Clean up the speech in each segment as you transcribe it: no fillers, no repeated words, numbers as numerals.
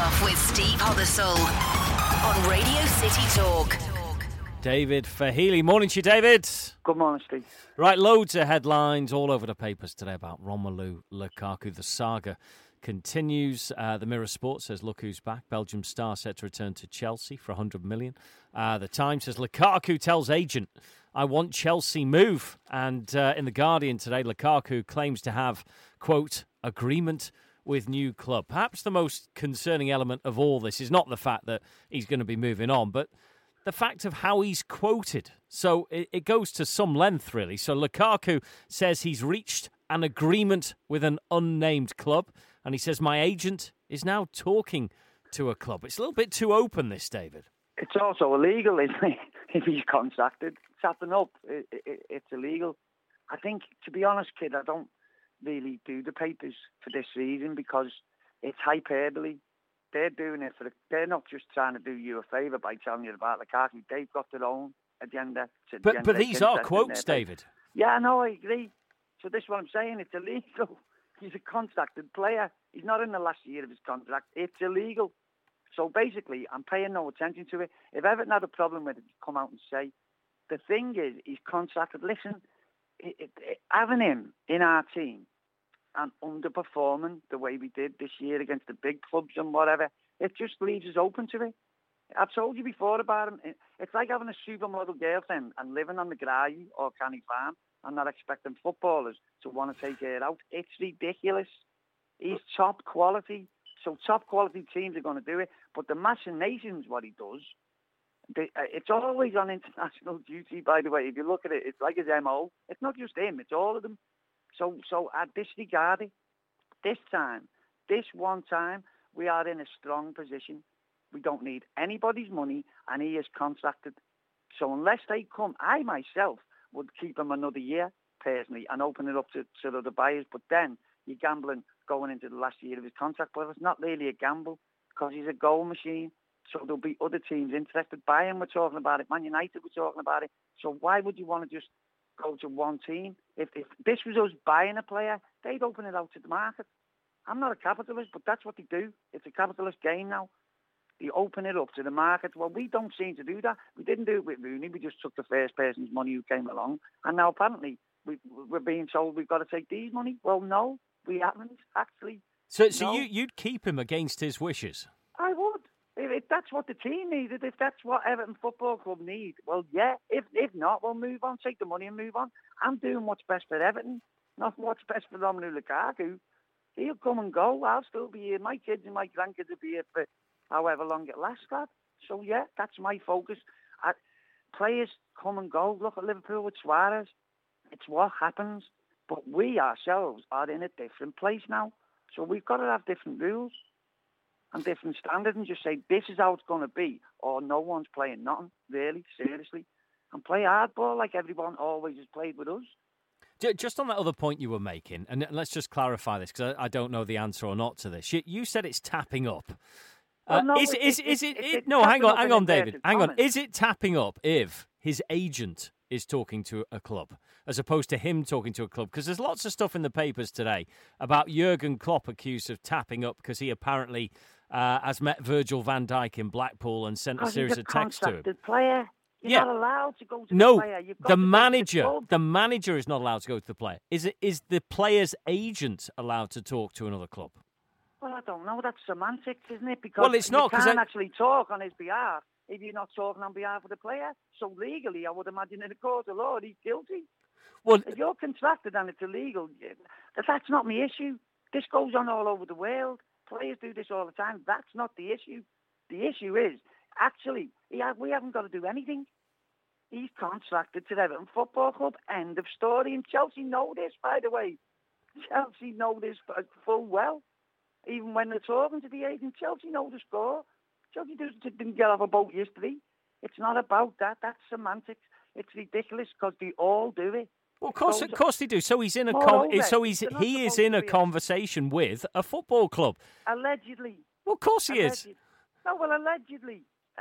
Kickoff with Steve Hobbersall on Radio City Talk. David Fahili. Morning to you, David. Good morning, Steve. Right, loads of headlines all over the papers today about Romelu Lukaku. The saga continues. The Mirror Sport says, look who's back. Belgium star set to return to Chelsea for 100 million. The Times says, Lukaku tells agent, I want Chelsea move. And in The Guardian today, Lukaku claims to have, quote, agreement with new club. Perhaps the most concerning element of all this is not the fact that he's going to be moving on, but the fact of how he's quoted. So it goes to some length, really. So Lukaku says he's reached an agreement with an unnamed club, and he says, my agent is now talking to a club. It's a little bit too open, this, David. It's also illegal, isn't it? If he's contracted, tapping up, it's illegal. I think, to be honest, kid, I don't really do the papers for this reason because it's hyperbole. They're doing it they're not just trying to do you a favour by telling you about Lukaku. They've got their own agenda. But these are quotes, David. Yeah, no, I agree. So this is what I'm saying. It's illegal. He's a contracted player. He's not in the last year of his contract. It's illegal. So basically, I'm paying no attention to it. If Everton had a problem with it, come out and say. The thing is, he's contracted. Listen, having him in our team and underperforming the way we did this year against the big clubs and whatever, it just leaves us open to it. I've told you before about him. It's like having a supermodel girlfriend and living on the Grey or Canny Farm and not expecting footballers to want to take her out. It's ridiculous. He's top quality. So top quality teams are going to do it. But the machinations, what he does, it's always on international duty, by the way. If you look at it, it's like his MO. It's not just him, it's all of them. So I disregard it. This one time, we are in a strong position. We don't need anybody's money, and he is contracted. So unless they come, I myself would keep him another year, personally, and open it up to other buyers. But then you're gambling going into the last year of his contract. But it's not really a gamble because he's a goal machine. So there'll be other teams interested. Bayern, we're talking about it. Man United, we're talking about it. So why would you want to just go to one team? If this was us buying a player, they'd open it out to the market. I'm not a capitalist, but that's what they do. It's a capitalist game now. They open it up to the market. Well, we don't seem to do that. We didn't do it with Rooney. We just took the first person's money who came along. And now apparently we're being told we've got to take these money. Well, no, we haven't, actually. So you'd keep him against his wishes? I would. If that's what the team needed, if that's what Everton Football Club need, well, yeah. If not, we'll move on, take the money and move on. I'm doing what's best for Everton, not what's best for Romelu Lukaku. He'll come and go. I'll still be here. My kids and my grandkids will be here for however long it lasts, lad. So, yeah, that's my focus. Players come and go. Look at Liverpool with Suarez. It's what happens. But we ourselves are in a different place now. So we've got to have different rules and different standards and just say, this is how it's going to be, or no one's playing nothing, really, seriously. And play hardball like everyone always has played with us. Just on that other point you were making, and let's just clarify this, because I don't know the answer or not to this. You said it's tapping up. Well, no, No, hang on, David. Hang on. Is it tapping up if his agent is talking to a club, as opposed to him talking to a club? Because there's lots of stuff in the papers today about Jurgen Klopp accused of tapping up because he apparently has met Virgil van Dijk in Blackpool and sent a series of texts to him. Player. You're not allowed to go to the player. The manager is not allowed to go to the player. Is the player's agent allowed to talk to another club? Well, I don't know. That's semantics, isn't it? Because it's not, you can't actually talk on his behalf if you're not talking on behalf of the player. So legally, I would imagine in a court of law, he's guilty. Well, if you're contracted and it's illegal, that's not my issue. This goes on all over the world. Players do this all the time. That's not the issue. The issue is, actually, we haven't got to do anything. He's contracted to the Everton Football Club. End of story. And Chelsea know this, by the way. Chelsea know this full well. Even when they're talking to the agent, Chelsea know the score. Chelsea didn't get off a boat yesterday. It's not about that. That's semantics. It's ridiculous because they all do it. Well, of course they do. So he's in a he is in a conversation with a football club. Allegedly. Well, of course he is. No, well, allegedly.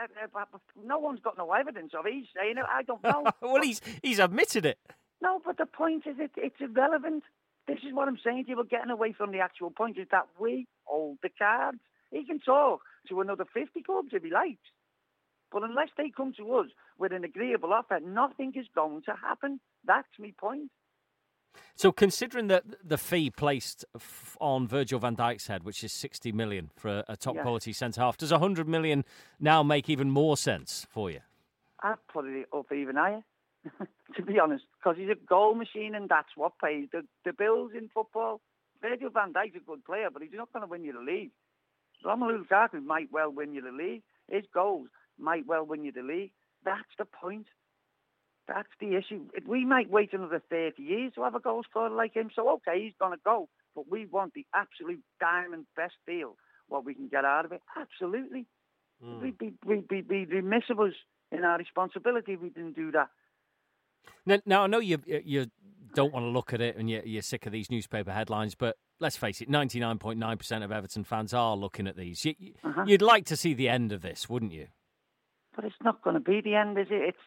No one's got no evidence of it. He's saying it. I don't know. Well, he's admitted it. No, but the point is it's irrelevant. This is what I'm saying to you. We're getting away from the actual point, is that we hold the cards. He can talk to another 50 clubs if he likes. But unless they come to us with an agreeable offer, nothing is going to happen. That's my point. So considering that the fee placed on Virgil van Dijk's head, which is 60 million for a top-quality centre-half, does 100 million now make even more sense for you? I'd put it up even higher, to be honest, because he's a goal machine and that's what pays the bills in football. Virgil van Dijk's a good player, but he's not going to win you the league. Romelu Lukaku might well win you the league. His goals might well win you the league. That's the point. That's the issue. We might wait another 30 years to have a goal scorer like him. So, okay, he's going to go. But we want the absolute diamond best deal, what we can get out of it. Absolutely. We'd be remiss of us in our responsibility if we didn't do that. Now I know you don't want to look at it and you're sick of these newspaper headlines, but let's face it, 99.9% of Everton fans are looking at these. You'd like to see the end of this, wouldn't you? But it's not going to be the end, is it?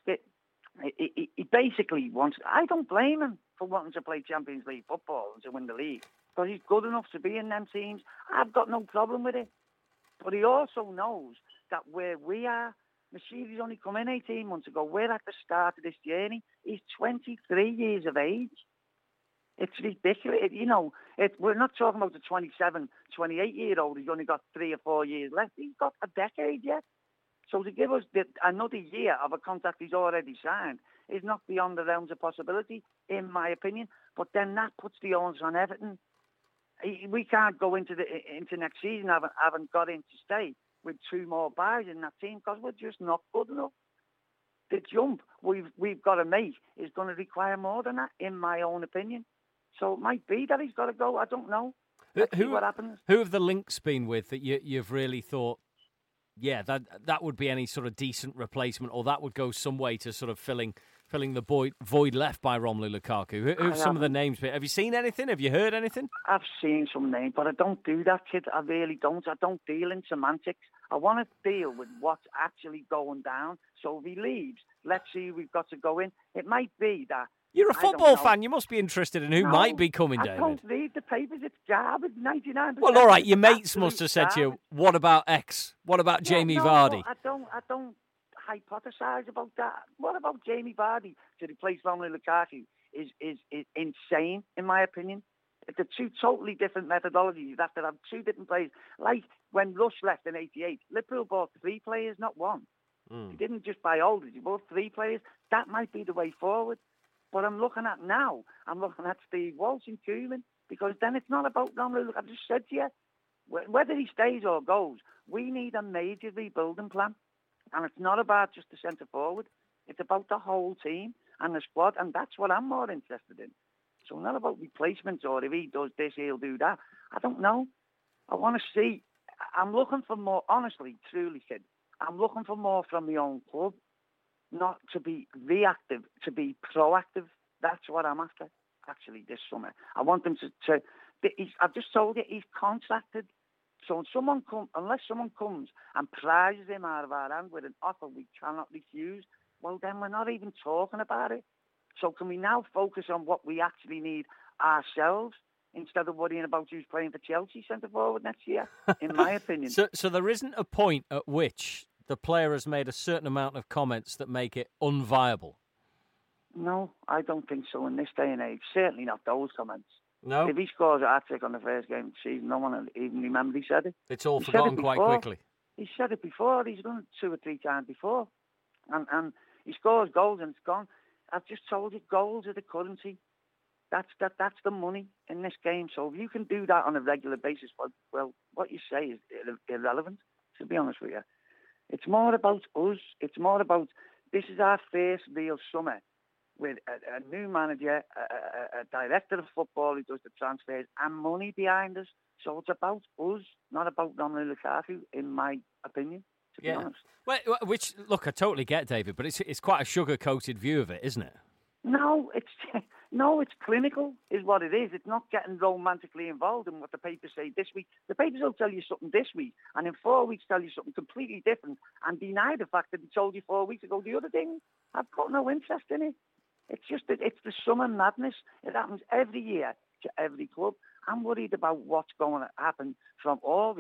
He basically wants... I don't blame him for wanting to play Champions League football and to win the league, because he's good enough to be in them teams. I've got no problem with it. But he also knows that where we are, Mashiri's only come in 18 months ago. We're at the start of this journey. He's 23 years of age. It's ridiculous. We're not talking about the 27, 28-year-old who's only got 3 or 4 years left. He's got a decade yet. So to give us another year of a contract he's already signed is not beyond the realms of possibility, in my opinion. But then that puts the onus on Everton. We can't go into next season having got in to stay with 2 more buys in that team because we're just not good enough. The jump we've got to make is going to require more than that, in my own opinion. So it might be that he's got to go. I don't know. Let's see what happens. Who have the links been with that you've really thought, yeah, that would be any sort of decent replacement, or that would go some way to sort of filling the void left by Romelu Lukaku? Who've some of the names been? Have you seen anything? Have you heard anything? I've seen some names, but I don't do that, kid. I really don't. I don't deal in semantics. I want to deal with what's actually going down. So if he leaves, let's see who we've got to go in. It might be that... You're a football fan. You must be interested in who might be coming, David. I don't read the papers. It's garbage, 99%. Well, all right, your mates must have said to you, what about X? What about Jamie Vardy? I don't hypothesise about that. What about Jamie Vardy to replace Romelu Lukaku is insane, in my opinion. They're 2 totally different methodologies. You have to have 2 different players. Like when Rush left in 88, Liverpool bought 3 players, not 1. He didn't just buy olders, he bought 3 players. That might be the way forward. But I'm looking at Steve Walsh and Koeman, because then it's not about Romelu. I've just said to you, whether he stays or goes, we need a major rebuilding plan. And it's not about just the centre forward. It's about the whole team and the squad, and that's what I'm more interested in. So not about replacements or if he does this, he'll do that. I don't know. I want to see. I'm looking for more, honestly, truly, kid. I'm looking for more from my own club. Not to be reactive, to be proactive. That's what I'm after, actually, this summer. I want them to I've just told you, he's contracted. So unless someone comes and prizes him out of our hand with an offer we cannot refuse, well, then we're not even talking about it. So can we now focus on what we actually need ourselves instead of worrying about who's playing for Chelsea centre-forward next year, in my opinion? So there isn't a point at which the player has made a certain amount of comments that make it unviable? No, I don't think so in this day and age. Certainly not those comments. No? If he scores a hat-trick on the first game of the season, no one will even remember he said it. It's all forgotten quite quickly. He said it before. He's done it 2 or 3 times before. And he scores goals and it's gone. I've just told you, goals are the currency. That's the money in this game. So if you can do that on a regular basis, well, what you say is irrelevant, to be honest with you. It's more about us. It's more about, this is our first real summer with a new manager, a director of football who does the transfers, and money behind us. So it's about us, not about Romelu Lukaku, in my opinion, to be honest. Well, which, look, I totally get, David, but it's quite a sugar-coated view of it, isn't it? No, it's clinical, is what it is. It's not getting romantically involved in what the papers say this week. The papers will tell you something this week, and in 4 weeks tell you something completely different, and deny the fact that they told you 4 weeks ago the other thing. I've got no interest in it. It's just that it's the summer madness. It happens every year to every club. I'm worried about what's going to happen from August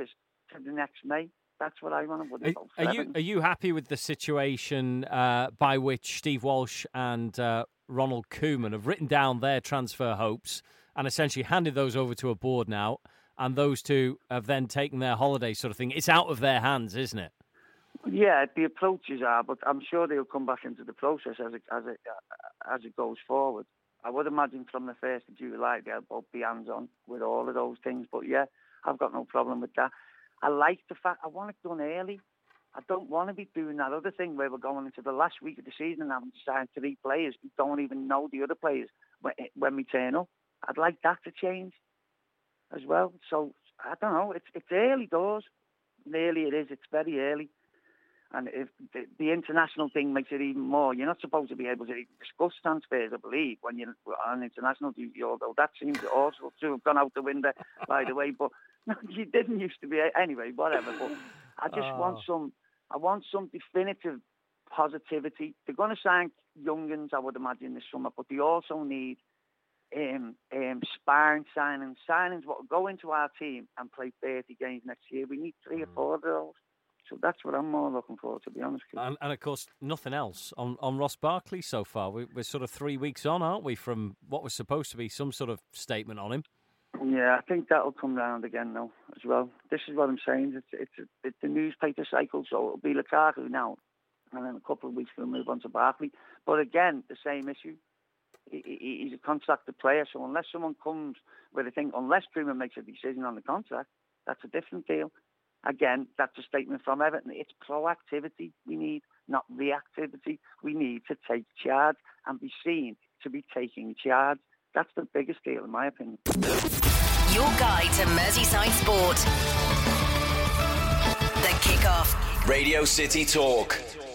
to the next May. That's what I want to put. Are you happy with the situation by which Steve Walsh and Ronald Koeman have written down their transfer hopes and essentially handed those over to a board now, and those two have then taken their holiday sort of thing? It's out of their hands, isn't it? Yeah, the approaches are, but I'm sure they'll come back into the process as it goes forward. I would imagine from the 1st of July they'll both be hands-on with all of those things. But yeah, I've got no problem with that. I like the fact I want it done early. I don't want to be doing that other thing where we're going into the last week of the season and having to sign 3 players who don't even know the other players when we turn up. I'd like that to change as well. So, I don't know. It's early doors. Early it is. It's very early. And if the international thing makes it even more. You're not supposed to be able to discuss transfers, I believe, when you're on international duty, although that seems also to have gone out the window, by the way. But no, you didn't used to be. Anyway, whatever. But I just want some definitive positivity. They're going to sign young'uns, I would imagine, this summer, but they also need sparring signings what will go into our team and play 30 games next year. We need 3 or 4 of those. So that's what I'm more looking for, to be honest. And of course, nothing else on Ross Barkley so far. We're sort of 3 weeks on, aren't we, from what was supposed to be some sort of statement on him? Yeah, I think that'll come round again now as well. This is what I'm saying. It's the newspaper cycle, so it'll be Lukaku now, and then a couple of weeks we'll move on to Barkley. But again, the same issue. He's a contracted player, so unless someone comes with a thing, unless Koeman makes a decision on the contract, that's a different deal. Again, that's a statement from Everton. It's proactivity we need, not reactivity. We need to take charge and be seen to be taking charge. That's the biggest deal, in my opinion. Your guide to Merseyside sport. The Kickoff. Radio City Talk.